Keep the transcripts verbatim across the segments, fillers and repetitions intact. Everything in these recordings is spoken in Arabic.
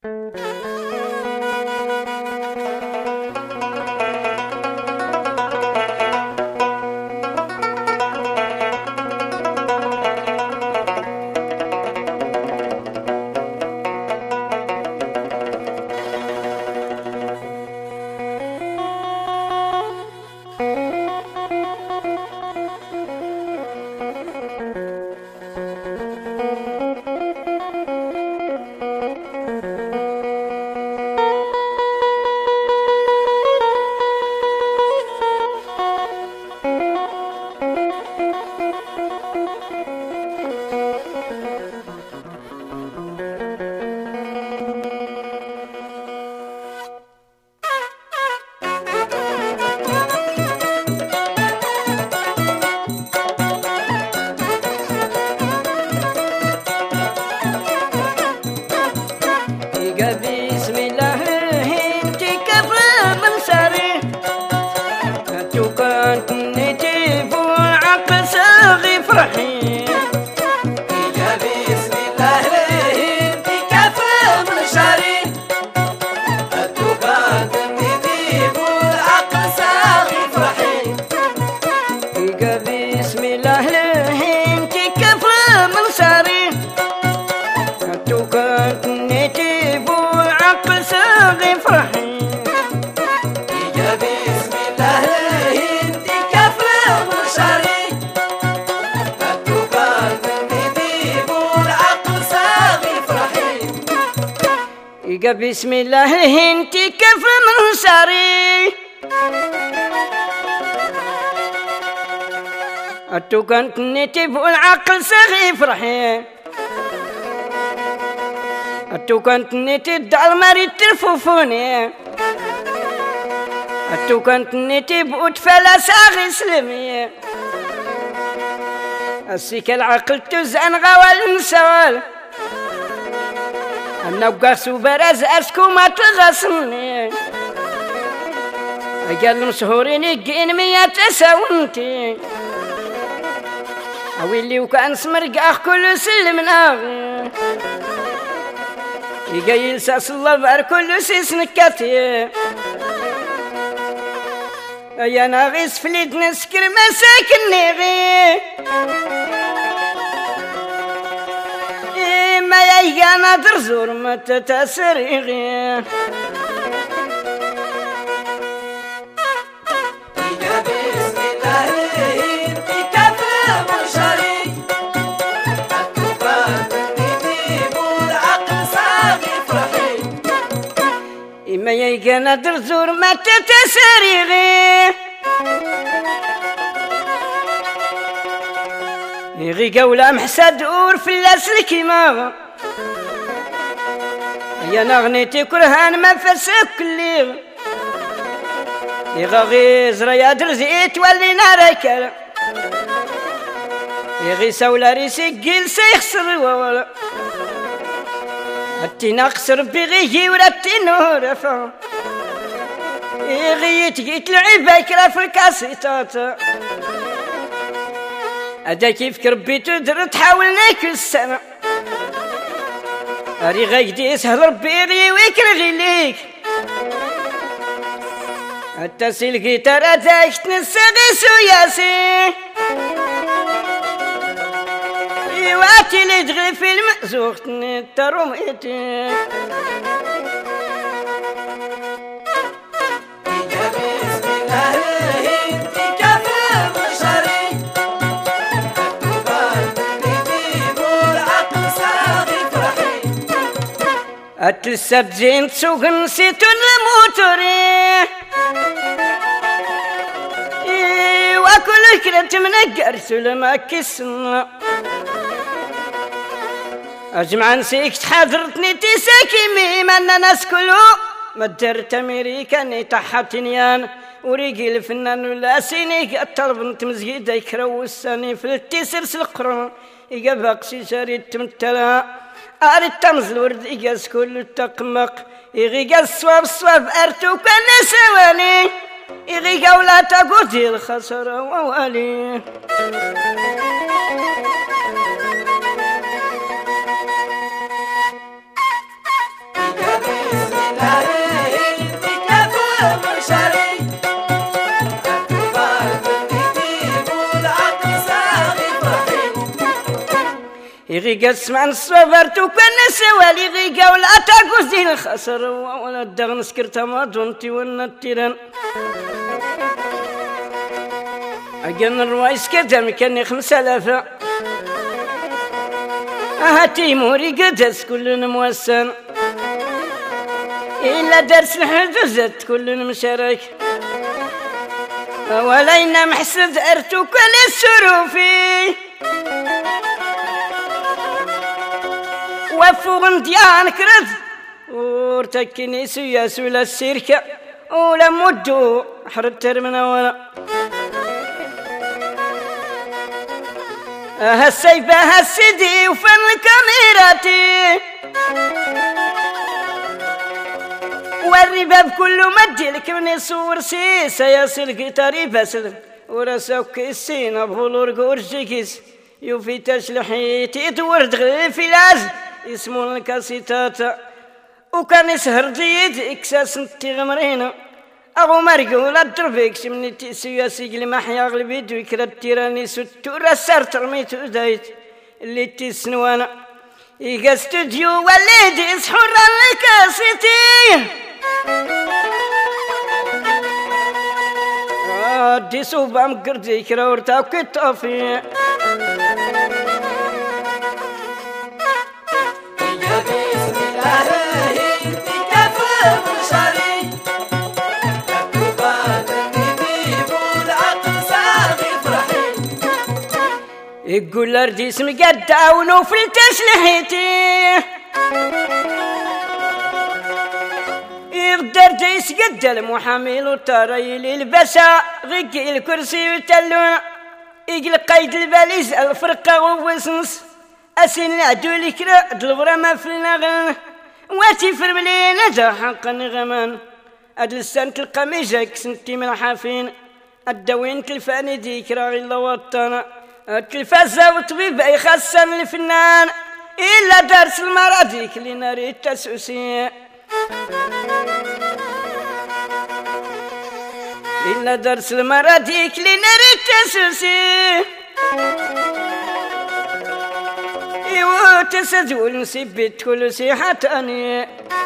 بسم الله انتي كيف من ساري اتو كانت نتي فوق العقل صغي فرحي اتو كانت نتي الدار ماري تلفوفوني اتو كانت نتي فوق تفلا صغي سلمي السيك العقل تزعن غوال نسوال أنا وقاسو براز أسكو ما تغصني أقل مسهورين يقين مية تساونتي أويلي وكان سمرقاخ كل سلمنا يقايل ساس الله بار كل سيس نكاتي أيا ناغيس فليد نسكر مساكني غي ما يجانا درزور ما تتسرغي بسم الله انتي كفر منشري التوبان نجيب العقل صاغي فرحي ما يجانا درزور ما تتسرغي يغي قولا محسد اور في اللاسل كيما يا نغنيتي كرهان ما فسك كلي يغي زرا يا درزيت ولي نارك يغي سولا ريسي قيل سيخسر ولا التي نقصر بغيه ولا التي نورفا يغي تجيت لعبة كرا في الكاسيتات أدا كيف ربي تدر تحاول ناكل السما أري غايدي سهل ربي غي ويكر غيليك حتى سلقي ترى داك تنسى غيسو ياسي إيواتي اللي تغي في المأزوق تنتروميتي أتلسبزين تسوق نسيت الموتوري وأكل كرت من القرسل ما كسنا أجمع نسيك تحضرتني تساكي ميما أنا ناس كلو مدرت أمريكاني تحتنيان وريقي الفنان ولا سينيك الطلب انت مزيد يكرو الساني في التسرس القرن يقبق شاري تمتلا أريد تمزل ورد إيجاز كل التقمق إيجاز صواب صواب أرتو كان سواني إيجا ولا تقودي الخسارة ووالي يغيقا سمعن الصفرت وكان سوالي غيقا ولا تاكوز دين الخسر ولا الدغن سكرتا ما دونتي وانا التيران أجن الروايس كدم كان خمسة آلاف أها تيموري قدس كلنا موسن إلا درس الحدوزات كلنا مشارك ولينا محسد أرتو كل السروفي وفوغن ديان كرد ورتكني سياس ولا السيركة ولا مدو حرد ترمنا ولا هالسيفة هالسيدي وفن الكاميراتي والرباب كله مديلك من يصور سيسا يصير قطاري بسل ورسوك السين أبولور قورجيكيس يوفي تشلحيتي تورد غلفي لاز يسمون الكاسيتات وكان يسهر جيد إكساس نتغمرين أغو مرقول الدربيكش من التسياسي اللي محيا غلبيد ويكرا التيراني ستو رسار ترميتو دايت اللي تسنوانا إيقا استوديو والليدي سحور الكاسيتي دي صوبة مقردي كرا ورتاو كتافي يقول الرديس مقدع ونوفل تسلحيتي يقدر ديس قد المحامل وطاري البسا غيقي الكرسي وتلون يقل قيد الباليز الفرقة ووسنس أسين العدو الكرا دلغرما في النغن واتفر بلينا جا حقا غمان أدل السنة القميجك سنتي من الحافين الدوين تلفاني ديك راغي الله وطانا التلفازة وطبيب أي خاصة من الفنان إلا درس المراديك اللي ناري التسوسي إلا درس المراديك اللي ناري التسوسي إيوه تسجول نسيبت كل سيحة تانية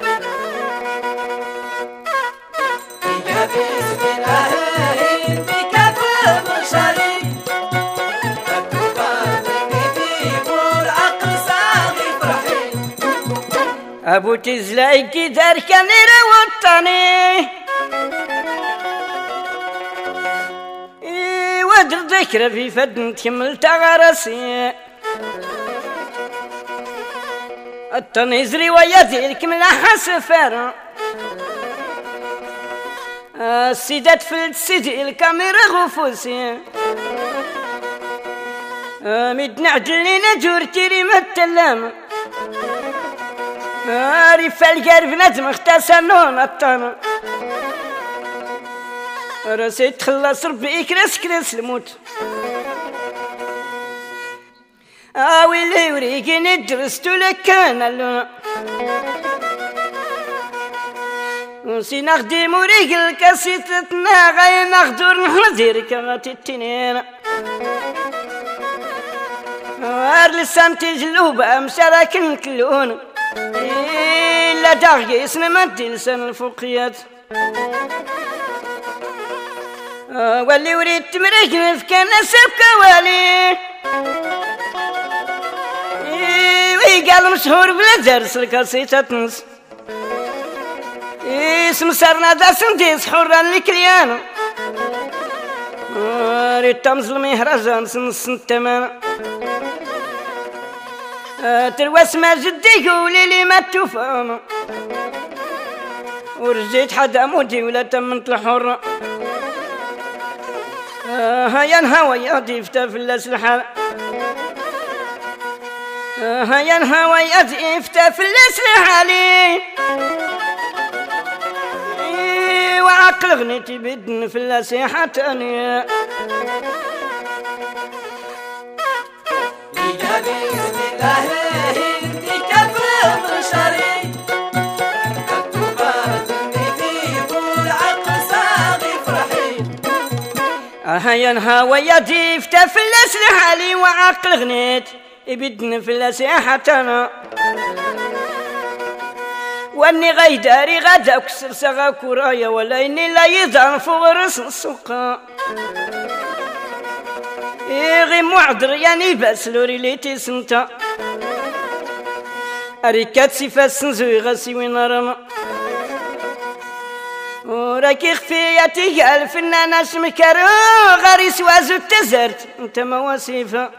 يا بسم الله بك فمشاري أبو تزلايكي دار كاميرا وطني إيه ودر ذكرى في فدن تكمل تغرسي التنيزري ويزيلك من حسفر السيدات فلت سيدي الكاميرا غفوسي مدنا عدلنا جور تيري متلام عارف القرب نجم اختسنون الطنا راسي تخلص ربي كرس كرس الموت اويلي وريقني درستو لك كان اللون ونسي نخدم وريق الكاسيتتنا غاي نخدر نحضر كغاتي التنين وار لسان تجلوبة مشاركن كلون إلا داغي اسم مدي لسان الفوقيات واللي وريد تمرجن في كان سبكة والي ويقال مشهور بلا درس الكاسيتة تنس اسم سرنا داسن ديس حرا الكريان ريد تمز المهرجان سنس التمان تلوس ما جدي قولي لي ما تفهم ورجيت حدا مودي ولا تمنت الحر هيا نهوى يا ضيفتا في الاسلحة هيا نهوى يا ضيفتا في الاسلحة لي وعقل غنيتي بدن في الاسلحة تانية بسم الله بك فمشاري هيا نهاوى يا ضيفتا في الاسلحة لي وعقل غنيت يبدن في الأسيحتنا واني غيداري غدا كسر سغا كرايا ولا اني لا يدعن فغرس السوق غي معذر يعني بس لوري ليتي سنتا أريكات سيفا سنزوي غسي وين رمى وراكي خفياتي قال فنانا شمكر غاري سوازو التزرت انت مواسيفا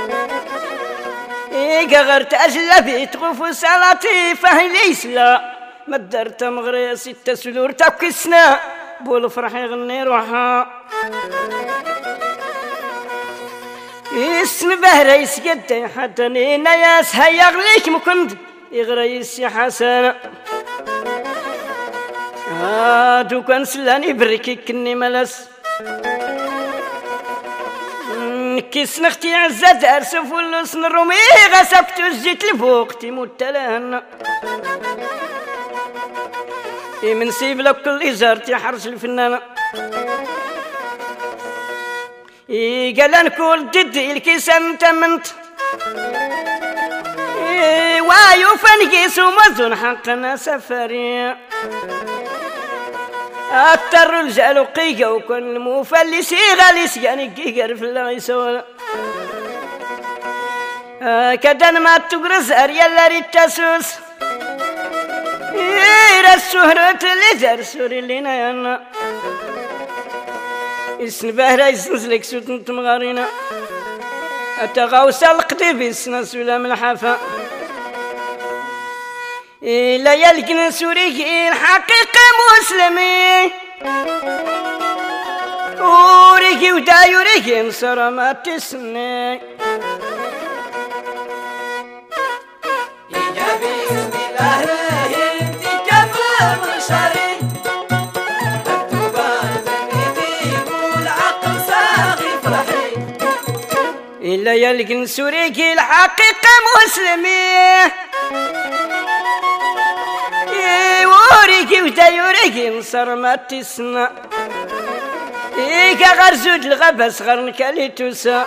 إيقا غرت أجلبي تغفو سلطي فهي ليس لا ما درت مغري ستة سلور تاكسنا بول فرحي غني روحا اسم بهريس قدي حتى نينا ياس هيا غليك مكند يغريس يا حسن هادو كان سلاني بركي كني ملس كيس نختي عزة دارس فلوس نرومي غسبت وزيت لفوق تيموت لهن من سيب لك كل زارتي حرس الفنانة قال نكون جدي الكيسان تمنت وايو فنقيس ومزون حقنا سفري أكتر رجال قيقة وكل مفلسي غاليس يعني قيقر في الله يسوى كدن ما تقرز أريال ريتاسوس إيرا السهرة اللي دار سوري لنا يانا اسن بهرا يسنسلك سوت نتم غارينا أتغاوس القديب يسنا سلام الحافة لا يلقن سوري الحقيقة مسلمي وريقي ودا يوريقي نصر ما تسني يا بسم الله انتي كفر شري مكتوبة بنيتي والعقل صاغي فرحي إلا يلقن سوري الحقيقة مسلمي وريقي ودا يوريقي نصر ما تسنى إيقا غرزود الغاب أصغر نكالي توسا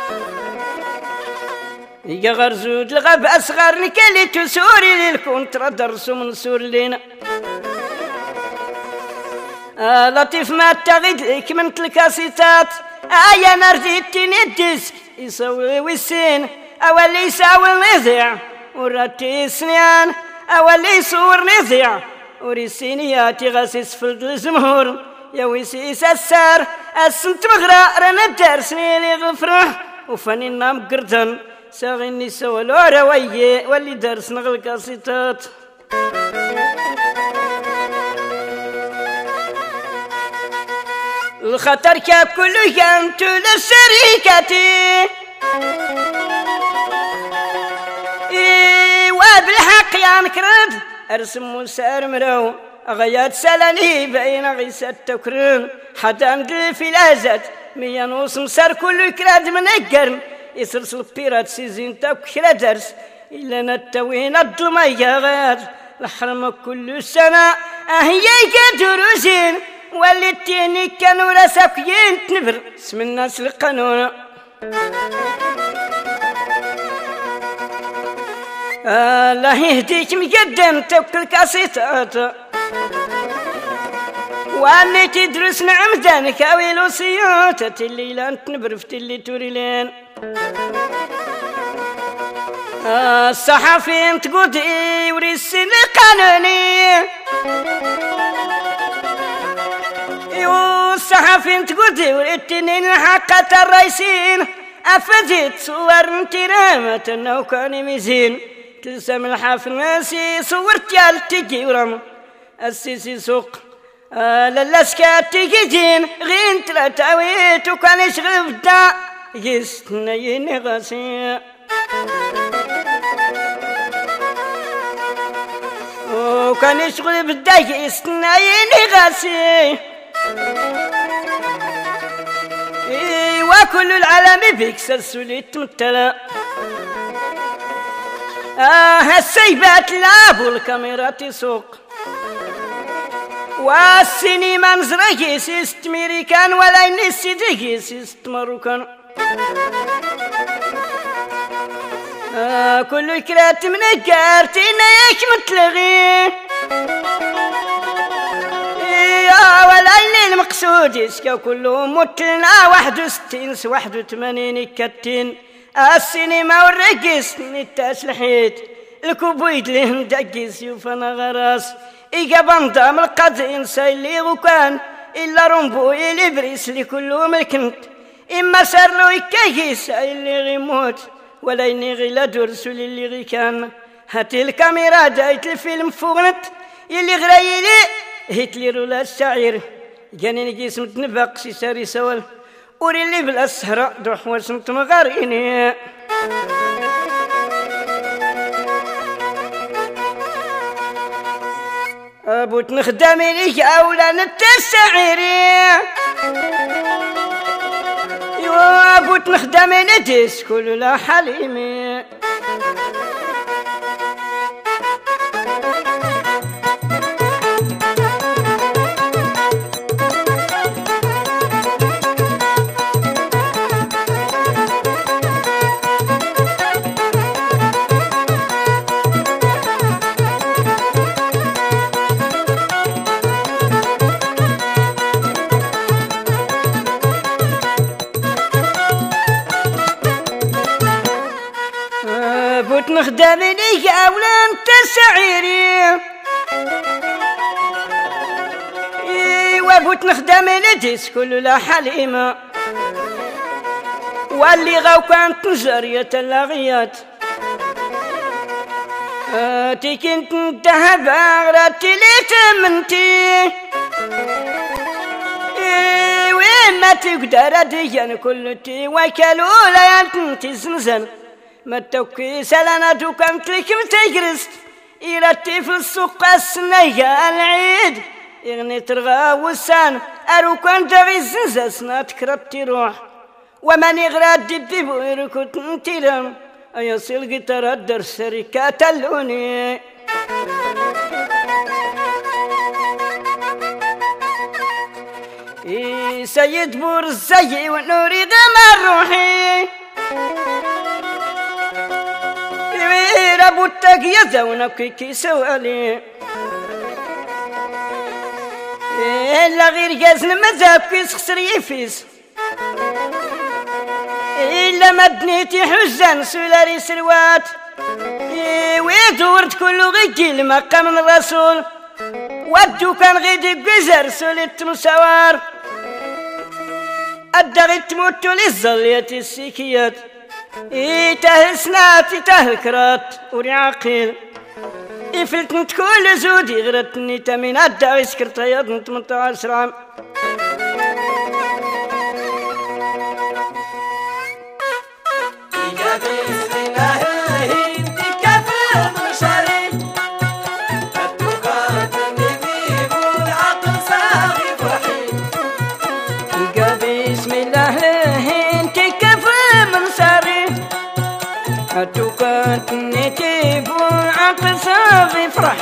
إيقا غرزود الغاب أصغر نكالي توسوري للكونترا درسو من سور لينا آه لطيف ما تغيد ليك من الكاسيتات آيا نرديتيني الديسك يسوي ويسين أولي يساوي النزيع وراتي سنيان أولي يصور نزيع وريسينياتي غاسيس فلد الجمهور يا ويسيس السار السنت مغرا رانا دارسني لي غفرح وفاني نام قردن ساغيني سوا لورا ويي واللي دارسنا غالكاسيتات الخطر ككل ينتو للشركتي إيوا بالحق يا نكرد أرسم وسار مرو غيات سلاني بين غيسات تكرن حتى ندل في لازات ميا نوص مسار كل كراد من القرن يسرسل بيرات سيزين تاك كرا درس إلا نتوين الضمية غاد الحرم كل سنة أهي كدروسين والتيني كانوا راسكين تنفر اسم الناس القانون الله يهديك مقدم توكل كاسيتات واني تدرس نعمدان كاويلو سيوتة اللي لان تنبرفت اللي توريلين الصحفيين تقودي وريسين القانوني الصحفيين تقودي وريتنين حقة الرئيسين أفديت صور انترامة انه كان مزين تلسم الحافل ناسي صورت يالتجي ورم السيسي سوق آه للاسكات تجين غين تلاتاويت وكان يشغل بدا يستنيني غاسي وكان يشغل بدا يستنيني غاسي وكل العالم بيكسر سوليت متلا آه السيبات لابو الكاميرا تسوق والسينما نزرقي سيست ميريكان ولا نسي دقي سيست مروكان آه كل كرات من كارتينا ياك متلغي يا ولا اللي المقصود يسكا كلهم متلنا واحد وستين واحد وثمانين كتين السينما والرقص نتاس الحيط الكوبويد اللي مدقس يوفانا غراس إيقا بنظام القضين سايلي وكان إلا رمبو إلي بريس اللي كلهم الكنت إما سارلو إكاكيس اللي غيموت ولا إني غي لا درسو اللي غي كان هاتي الكاميرا دايت الفيلم فوغنت يلي غرايلي هتلر ولا الشعير جاني نجيس متنبق سي ساري سوال وري اللي بلا السهرة دوح واسمت مغاريني أبوت نخدمي ليك أولا نتسعيري يوا أبوت نخدمي ندس كل لا حليمي بوت نخدمي ليك أولا انت سعيري إيوا بوت نخدمي ندس كل لا حليمة واللي غاو كانت نجارية اللاغيات آتي كنت نتهب غراتي لي تمنتي وين ما تقدر ديان كل تي وكالو لا ينتي زنزن ما توكي سلانا دوكمت لك متجرست إيرتي في السوق السنية العيد إغني ترغى وسان أروكان تغي الزنزة سنات كربتي روح ومن يغرى الدبيب ويركض نتيرم أيصل قطر الدرس ركات اللوني إيه سيد بور الزي ونوري دمر روحي ربوتك يزونك كي سوالي إلا غير جازن مزاب كيس خسر يفيس إلا مدنيتي حزن سولاري سروات ويدورت كله غيجي لمقام الرسول ودو كان غيدي بقزر سولت مسوار أدغيت موتو للظليات السيكيات إيته سنات إيته كرات وري عقيل إفلت نتكول زودي غرتني تمين أدعي سكرتيات نتمتع عشر عام توكات نتيب عقل صافي فرح